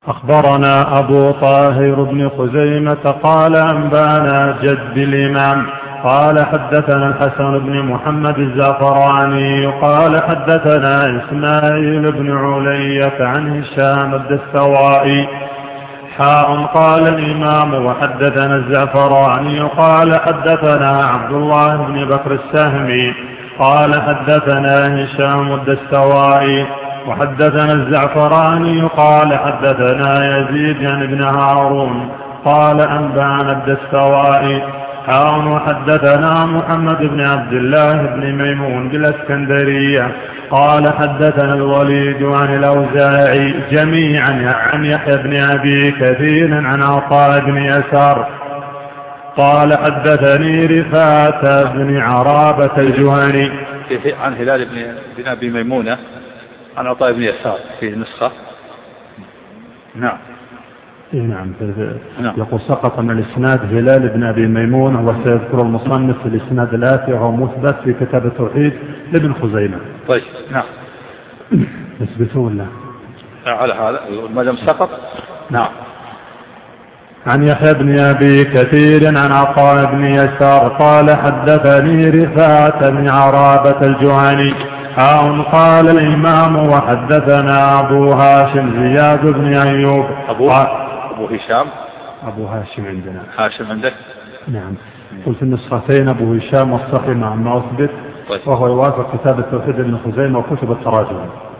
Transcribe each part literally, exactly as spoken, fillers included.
أخبرنا أبو طاهر بن خزيمة قال أنبانا جد الإمام قال حدثنا الحسن بن محمد الزعفراني قال حدثنا إسماعيل بن علية عن هشام الدستوائي حاء قال الإمام وحدثنا الزعفراني قال حدثنا عبد الله بن بكر السهمي قال حدثنا هشام الدستوائي وحدثنا الزعفراني قال حدثنا يزيد بن هارون قال أنبانا الدستوائي حاء وحدثنا محمد بن عبد الله بن ميمون بالإسكندرية قال حدثنا الوليد عن الأوزاعي جميعا عن يحيى بن أبي كثير عن عطاء بن يسار قال حدثني رفاعة بن عرابة الجهني عن هلال بن أبي ميمونة عن عطاء بن يسار في نسخة. نعم نعم يقول سقط من الإسناد هلال بن أبي ميمون وسيذكر المصنف في الإسناد الآتي وهو مثبت في كتاب التوحيد لابن خزيمة. طيب نعم اثبتوا ولا على هذا ما دام سقط. نعم عن يحيى بن أبي كثير عن عطاء بن يسار قال حدثني رفاعة بن عرابة الجهني حاء قال الإمام وحدثنا أبو هاشم زياد بن أيوب أبو, أبو هشام أبو هاشم عندنا هاشم عندك. نعم قلت النسختين أبو هشام والصحي مع ما أثبت. طيب. وهو يوافق كتاب التوحيد ابن خزيمة وكتب التراجم.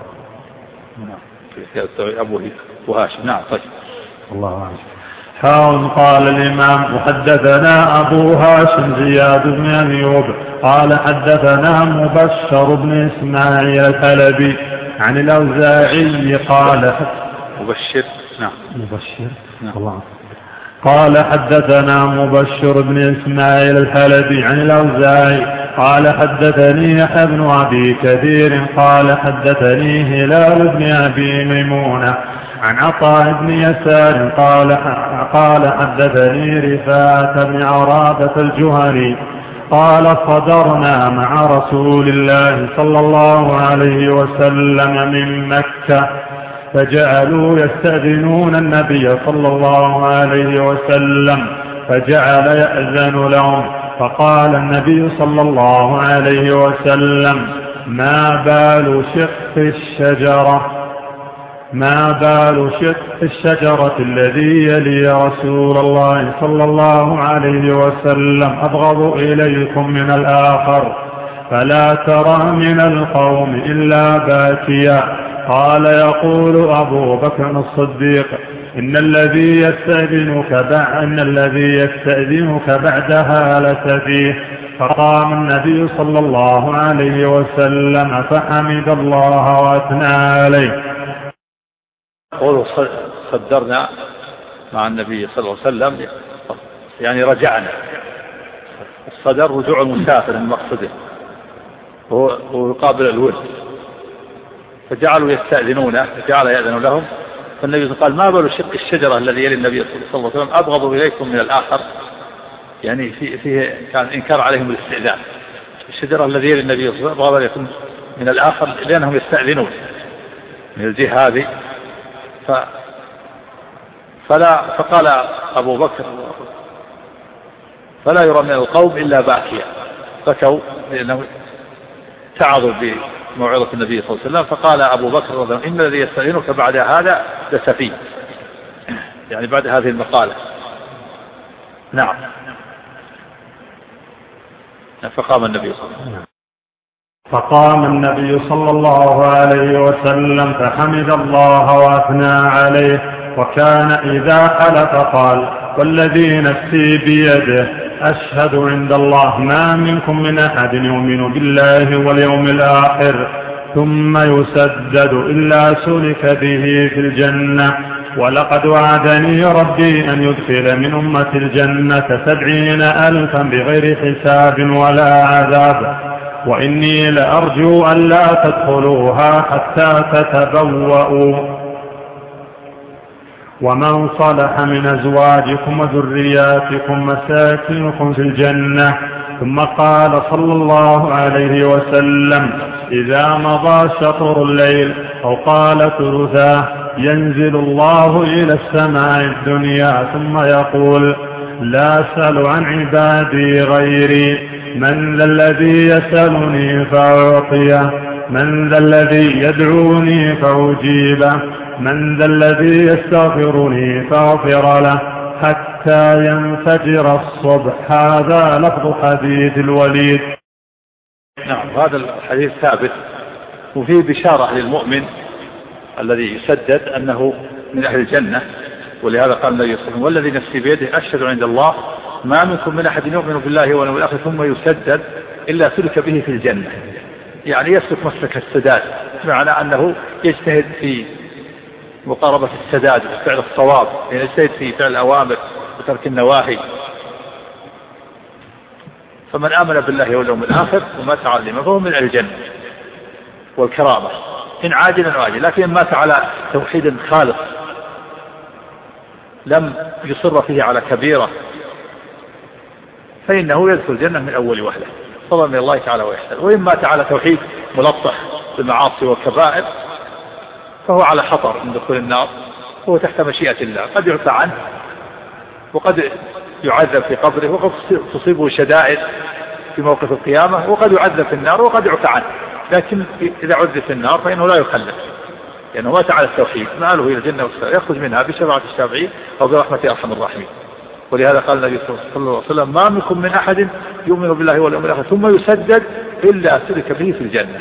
نعم أبو هاشم. نعم طيب الله أعلم. حاء قال الإمام وحدثنا أبو هاشم زياد بن أيوب قال حدثنا مبشر بن إسماعيل الحلبي عن الأوزاعي قال مبشر. نعم مبشر. نعم. الله. قال حدثنا مبشر بن إسماعيل الحلبي عن الأوزاعي قال حدثني يحيى بن أبي كثير قال حدثني هلال بن أبي ميمونة عن عطاء بن يسار قال قال حدثني رفاعة بن عرابة الجهني قال صدرنا مع رسول الله صلى الله عليه وسلم من مكة فجعلوا يستأذنون النبي صلى الله عليه وسلم فجعل يأذن لهم فقال النبي صلى الله عليه وسلم ما بال شق الشجرة ما بال شق الشجرة الذي يلي رسول الله صلى الله عليه وسلم أبغض إليكم من الآخر فلا ترى من القوم إلا باكيا. قال يقول أبو بكر الصديق إن الذي يستأذنك بعد إن الذي يستأذنك بعدها لسفيه. فقام النبي صلى الله عليه وسلم فحمد الله وأثنى عليه. قولوا صدرنا مع النبي صلى الله عليه وسلم يعني رجعنا. الصدر رجوع المسافر من مقصده ويقابل الود فجعلوا يستأذنونه فجعل يأذن لهم فالنبي قال ما بال شق الشجرة الذي يلي النبي صلى الله عليه وسلم أبغض إليكم من الآخر يعني فيه, فيه كان إنكار عليهم الاستئذان. الشجرة الذي يلي النبي صلى الله عليه وسلم أبغض إليكم من الآخر لأنهم يستأذنون من الجهة هذه. ف فلا فقال أبو بكر فلا يرى من القوم إلا باكيا بكوا لأنه تعظوا بموعظة النبي صلى الله عليه وسلم. فقال أبو بكر رضي الله عنه إن الذي يستأذنك بعد هذا لسفيه يعني بعد هذه المقالة. نعم. فقام النبي صلى الله عليه وسلم فقام النبي صلى الله عليه وسلم فحمد الله وأثنى عليه وكان إذا حلف قال والذي نفسي بيده أشهد عند الله ما منكم من أحد يؤمن بالله واليوم الآخر ثم يسدد إلا سلك به في الجنة ولقد وعدني ربي أن يدخل من أمة الجنة سبعين ألفا بغير حساب ولا عذاب وإني لأرجو أن لا تدخلوها حتى تتبوأوا ومن صلح من أزواجكم وذرياتكم مساكنكم في الجنة. ثم قال صلى الله عليه وسلم إذا مضى شطر الليل أو قال ثلثاه ينزل الله إلى السماء الدنيا ثم يقول لا أسأل عن عبادي غيري، من ذا الذي يسألني فأعطيه، من ذا الذي يدعوني فأجيبه، من ذا الذي يستغفرني فأغفر له حتى ينفجر الصبح. هذا لفظ حديث الوليد. نعم، هذا الحديث ثابت وفيه بشارة للمؤمن الذي يسدد أنه من أهل الجنة، ولهذا قال النبي صلى الله عليه وسلم والذي نفسي بيده أشهد عند الله ما منكم من أحد يؤمن بالله واليوم الآخر ثم يسدد إلا سلك به في الجنة، يعني يسلك مسلك السداد، بمعنى أنه يجتهد في مقاربة السداد وفعل الصواب، يعني يجتهد في فعل الأوامر وترك النواهي. فمن آمن بالله واليوم الآخر وما تعلم فهو من الجنة والكرامة إن عاجلا واجلا، لكن مات على توحيد خالص لم يصر فيه على كبيرة فإنه يدخل الجنة من أول وهلة فضلا من الله تعالى ويحسن. وإن مات على توحيد ملطخ بالمعاصي والكبائر فهو على خطر من دخول النار، هو تحت مشيئة الله، قد يعفى عنه وقد يعذب في قبره وقد تصيبه شدائد في موقف القيامة وقد يعذب في النار وقد يعفى عنه، لكن إذا عذب في النار فإنه لا يخلد لأنه مات على التوحيد، مآله إلى الجنة والسعير يخرج منها بشفاعة الشافعين أو برحمة أرحم الراحمين. ولهذا قال النبي صلى الله عليه وسلم ما منكم من أحد يؤمن بالله واليوم الآخر ثم يسدد إلا سلك به في الجنة.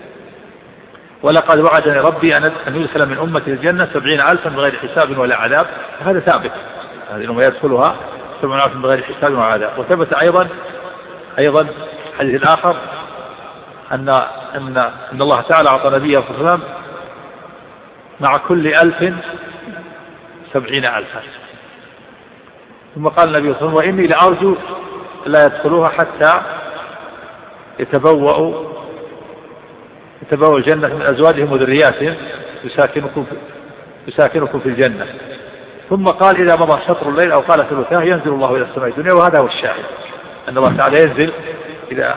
ولقد وعدني ربي أن يدخل من أمة الجنة سبعين ألفا بغير حساب ولا عذاب، هذا ثابت، هذه الأمة يدخلها سبعين ألفا بغير حساب ولا عذاب. وثبت أيضا أيضا حديث آخر أن أن أن الله تعالى أعطى نبيه صلى الله عليه وسلم مع كل ألف سبعين ألفا. ثم قال النبي صلى الله عليه وسلم وإني لأرجو لا يدخلوها حتى يتبوأوا يتبوأوا الجنة من أزواجهم وذرياتهم يساكنكم يساكنكم في الجنة. ثم قال إذا مضى شطر الليل أو قال ثلثاه ينزل الله إلى السماء الدنيا. وهذا هو الشاهد أن الله تعالى ينزل إذا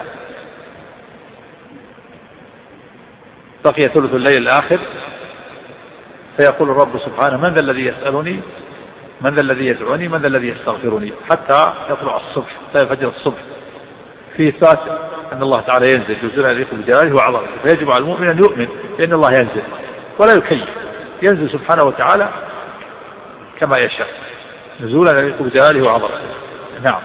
بقي ثلث الليل الآخر فيقول الرب سبحانه من ذا الذي يسألني، من ذا الذي يدعوني، من ذا الذي يستغفرني، حتى يطلع الصبح حتى يفجر الصبح. في إثبات أن الله تعالى ينزل ينزل يليق بجلاله وعظمته، فيجب على المؤمن أن يؤمن بأن الله ينزل ولا يكيف، ينزل سبحانه وتعالى كما يشاء نزولا يليق بجلاله وعظمته. نعم.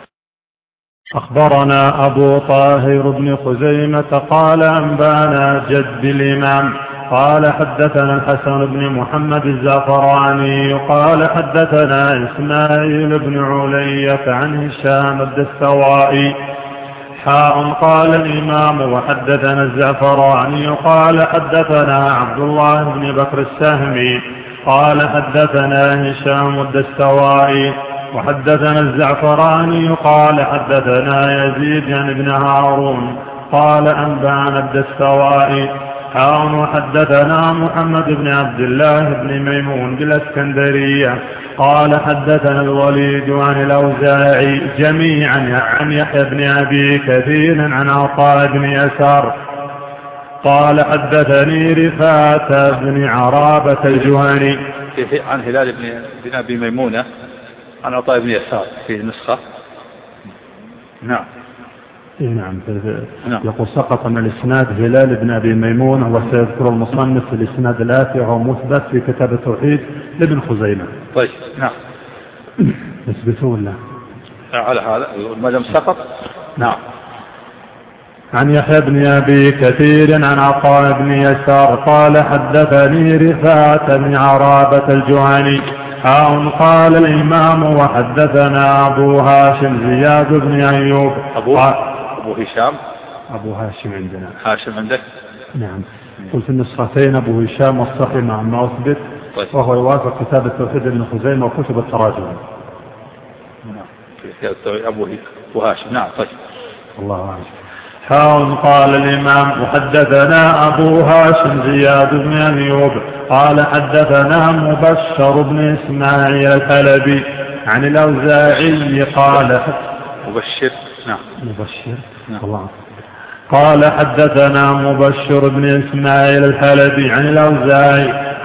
أخبرنا أبو طاهر بن خزيمة قال أنبانا جد الإمام قال حدثنا الحسن بن محمد الزعفراني قال حدثنا إسماعيل بن علية عن هشام الدستوائي حاء قال الإمام وحدثنا الزعفراني قال حدثنا عبد الله بن بكر السهمي قال حدثنا هشام الدستوائي وحدثنا الزعفراني قال حدثنا يزيد يعني ابن هارون قال أنبانا الدستوائي حاء وحدثنا محمد بن عبد الله بن ميمون بالاسكندرية قال حدثنا الوليد عن الأوزاعي جميعا عن يحيى بن أبي كثير عن عطاء بن يسار قال حدثني رفاعة بن عرابة الجهني عن هلال بن أبي ميمونة عن عطاء بن يسار في النسخة. نعم. نعم. يقول سقط من الإسناد هلال بن أبي ميمونة وسيذكر المصنف في الإسناد الآتي وهو مثبت في كتاب التوحيد لابن خزيمة. طيب. نعم. نثبته ولا على هذا ما دام سقط. نعم. عن يحيى بن أبي كثير عن عطاء بن يسار قال حدثني رفاعة بن عرابة الجهني حاء قال الإمام وحدثنا أبو هاشم زياد بن أيوب أبو, أبو هشام أبو هاشم عندنا هاشم عندك. نعم. قلت في النسختين أبو هشام والصحي مع ما أثبت. طيب. وهو يوافق كتاب التوحيد ابن خزيمة وكتب التراجم. نعم. أبو هاشم. نعم. طيب. الله أعلم. حاء قال الإمام وحدثنا أبو هاشم زياد بن أيوب قال حدثنا مبشر بن إسماعيل الحلبي عن الأوزاعي قال مبشر. نعم. مبشر. نعم. الله. قال حدثنا مبشر بن إسماعيل الحلبي عن الأوزاعي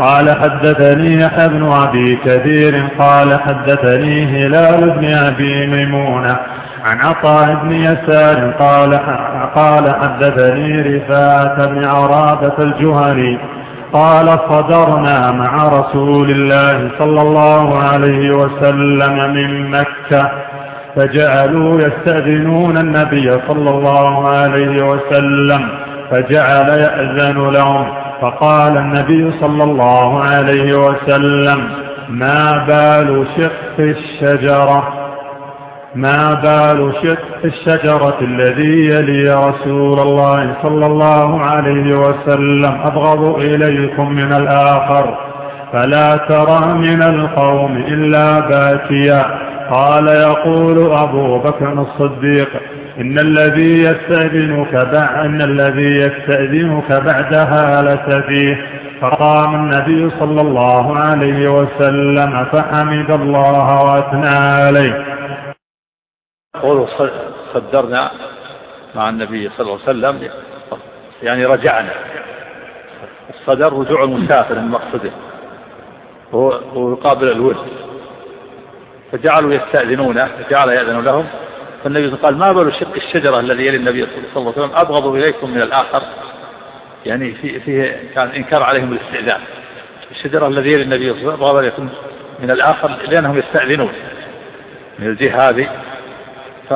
قال حدثني يحيى بن أبي كثير قال حدثني هلال بن أبي ميمونة عن عطاء بن يسار قال قال حدثني رفاعة بن عرابة الجهني قال صدرنا مع رسول الله صلى الله عليه وسلم من مكة فجعلوا يستأذنون النبي صلى الله عليه وسلم فجعل يأذن لهم فقال النبي صلى الله عليه وسلم ما بال شق الشجرة ما بال شق الشجرة الذي يلي رسول الله صلى الله عليه وسلم أبغض إليكم من الآخر فلا ترى من القوم إلا باكيا. قال يقول أبو بكر الصديق إن الذي يستأذنك بعد إن الذي يستأذنك بعدها لسفيه. فقام النبي صلى الله عليه وسلم فحمد الله وأثنى عليه. قوله صدرنا مع النبي صلى الله عليه وسلم يعني رجعنا. الصدر رجوع المسافر من مقصده ويقابل الود، فجعلوا يستأذنونه فجعل يأذن لهم. فالنبي قال ما بال شق الشجرة الذي يلي النبي صلى الله عليه وسلم أبغض إليكم من الآخر، يعني فيه, فيه كان إنكار عليهم الاستئذان. الشجرة الذي يلي النبي صلى الله عليه وسلم أبغض إليكم من الآخر لأنهم يستأذنون من الجهة هذه. ف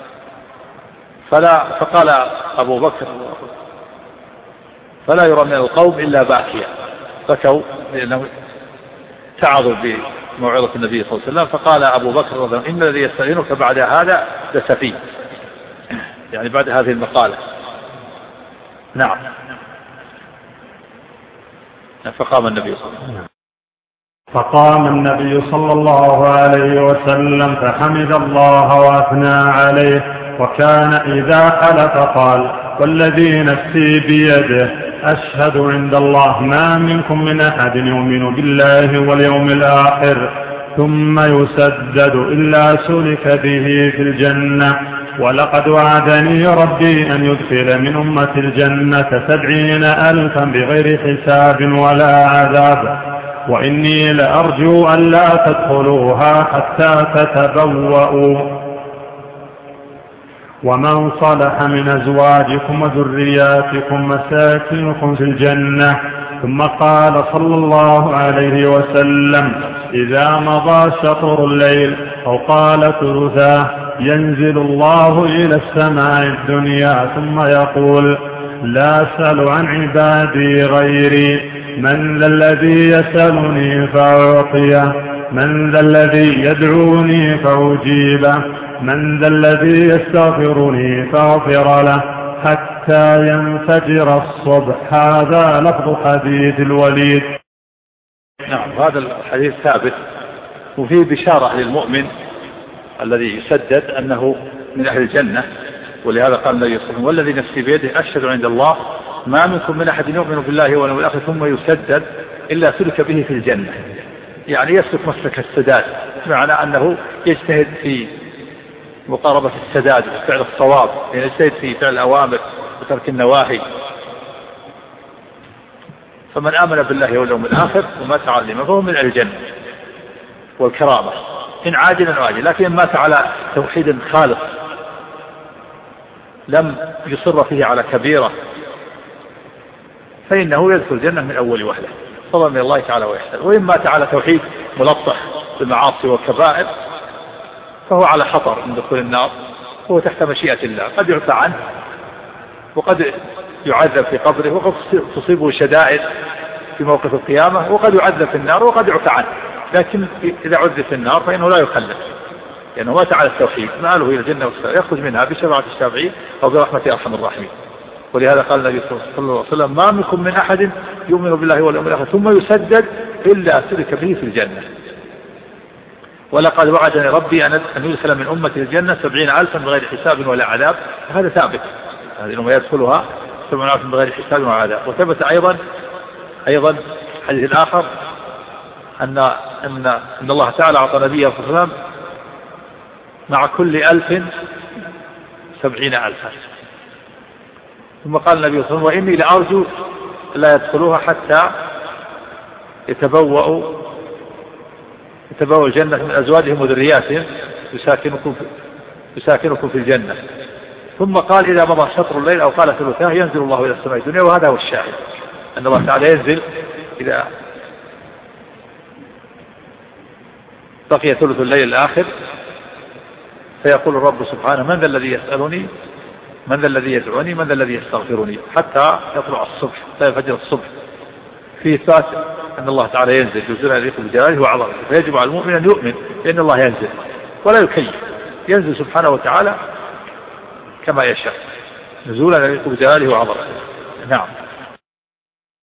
فلا فقال أبو بكر فلا يرى من القوم إلا باكيا، بكوا لأنهم تعظوا بموعظة النبي صلى الله عليه وسلم. فقال أبو بكر رضي الله عنه إن الذي يستأذنك بعد هذا لسفيه، يعني بعد هذه المقالة. نعم. فقام النبي صلى الله عليه وسلم فقام النبي صلى الله عليه وسلم فحمد الله وأثنى عليه، وكان إذا حلف قال والذي نفسي بيده أشهد عند الله ما منكم من أحد يؤمن بالله واليوم الآخر ثم يسدد إلا سلك به في الجنة، ولقد وعدني ربي أن يدخل من أمة الجنة سبعين ألفا بغير حساب ولا عذاب، وإني لأرجو أن لا تدخلوها حتى تتبوأوا. ومن صلح من أزواجكم وذرياتكم مساكنكم في الجنة. ثم قال صلى الله عليه وسلم إذا مضى شطر الليل أو قال ثلثاه ينزل الله إلى السماء الدنيا ثم يقول لا أسأل عن عبادي غيري، من ذا الذي يسألني فأعطيه، من ذا الذي يدعوني فأجيبه، من ذا الذي يستغفرني فأغفر له حتى ينفجر الصبح. هذا لفظ حديث الوليد. نعم، هذا الحديث ثابت وفيه بشارة للمؤمن الذي يسدد أنه من أهل الجنة، ولهذا قال النبي صلى الله عليه وسلم والذي نفسي بيده أشهد عند الله ما منكم من أحد يؤمن بالله واليوم الآخر ثم يسدد إلا سلك به في الجنة، يعني يسلك مسلك السداد، بمعنى أنه يجتهد في مقاربة السداد وفعل الصواب، يعني يجتهد في فعل الأوامر وترك النواهي. فمن آمن بالله واليوم الآخر ومات على الإيمان فهو من الجنة والكرامة إن عاجلا وآجلا، لكن إن مات على توحيد خالص لم يصر فيه على كبيرة فإنه يدخل الجنة من أول وهلة فضلا من الله تعالى ويحسن. وإن مات على توحيد ملطخ بالمعاصي والكبائر فهو على خطر من دخول النار، هو تحت مشيئة الله، قد يعفى عنه وقد يعذب في قبره وقد تصيبه شدائد في موقف القيامة وقد يعذب في النار وقد يعفى عنه، لكن إذا عذب في النار فإنه لا يخلد لأنه مات على التوحيد، مآله إلى الجنة والسلام، يخرج منها بشفاعة الشافعين أو برحمة أرحم الراحمين. ولهذا قال النبي صلى الله عليه وسلم ما منكم من أحد يؤمن بالله واليوم الآخر ثم يسدد إلا سلك به في الجنة، ولقد وعدني ربي أن يدخل من أمة الجنة سبعين ألفا بغير حساب ولا عذاب. هذا ثابت، هذه الأمة يدخلها سبعين ألفا بغير حساب ولا عذاب. وثبت أيضا أيضا حديث آخر أن أن أن الله تعالى أعطى نبيه صلى الله عليه وسلم مع كل ألف سبعين ألفا. ثم قال النبي صلى الله عليه وسلم وإني لأرجو لا يدخلوها حتى يتبوأ يتبوأ الجنة من أزواجهم وذرياتهم يساكنكم يساكنكم في الجنة. ثم قال إذا مضى شطر الليل أو قال ثلثاه ينزل الله إلى السماء الدنيا. وهذا هو الشاهد أن الله تعالى ينزل إذا بقي ثلث الليل الآخر فيقول الرب سبحانه من ذا الذي يسألني من ذا الذي يدعوني من ذا الذي يستغفرني حتى يطلع الصبح حتى يفجر الصبح. في إثبات أن الله تعالى ينزل ينزل عليك بجلاله وعظمته. فيجب على المؤمن أن يؤمن بأن الله ينزل ولا يكيف ينزل سبحانه وتعالى كما يشاء نزولا عليك بجلاله وعظمته. نعم.